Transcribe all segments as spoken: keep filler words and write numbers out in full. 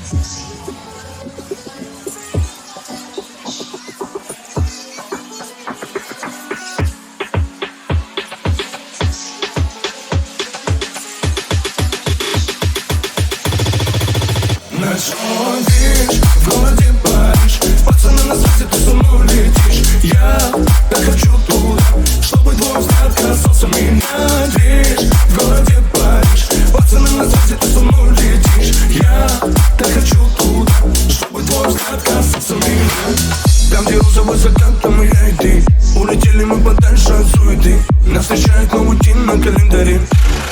Видишь, в городе Париж, пацаны на связи, ты со мной летишь. Я так хочу туда, чтобы твой взгляд касался меня. Видишь, в городе Париж, пацаны на связи, ты со мной летишь. Я так хочу туда, чтобы твой взгляд касался меня. Там, где розовый закат, там я и ты. Улетели мы подальше от суеты. Нас встречает новый день на календаре.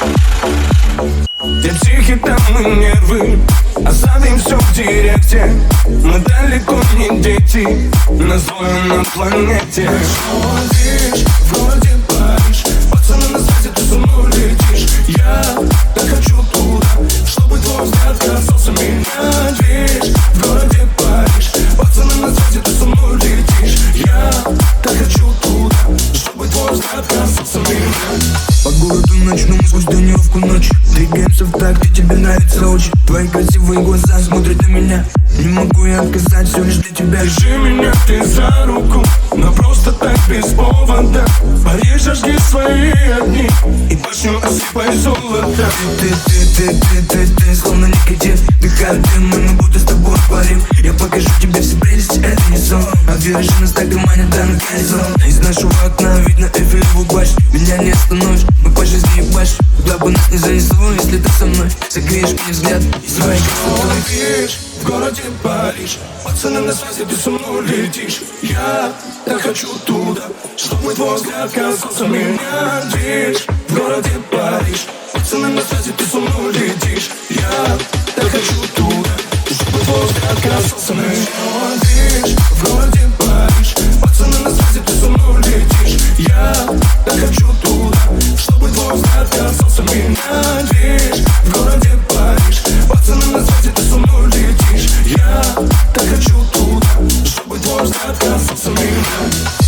Где психи, там мы нервы. Оставим все в директе. Мы далеко не дети. Нас двое на планете. Видишь, в городе Париж, пацаны на связи, ты со мной летишь. Я так хочу туда, чтобы твой взгляд касался меня. Видишь, в городе Париж, пацаны на связи, ты со мной летишь. Я так хочу туда, чтобы твой взгляд касался меня. По городу ночному сквозь дневку ночь. Двигаемся в такт, и тебе нравится очень. Твои красивые глаза смотрят на меня. Не могу я отказать, все лишь для тебя. Держи меня ты за руку, но просто так без повода. Париж, жги свои огни и башню осыпай золото. Ты, ты, ты, ты, ты, ты, словно никотин. Дыхаю дым, и мы будто с тобой парим. Я покажу тебе все прелести, это не сон. А вираж нас так манит, да на горизонт. Из нашего окна видно Эйфелеву башню. Меня не остановишь, мы по жизни ебашь. Куда бы нас не занесло, если ты со мной согреешь мне взгляд и своей красотой. Видишь, в городе Париж, пацаны на связи, ты со мной летишь. Я так хочу туда, чтобы твой взгляд касался меня. Видишь, в городе Париж, пацаны на связи, ты со мной летишь. Я так хочу туда, чтобы твой взгляд касался меня. Видишь, в городе Париж, пацаны на связи, ты со мной летишь. Я так хочу туда, чтобы твой взгляд касался меня. Видишь, в городе Париж, пацаны на связи, ты со мной летишь. Я так хочу туда, чтобы твой взгляд касался меня.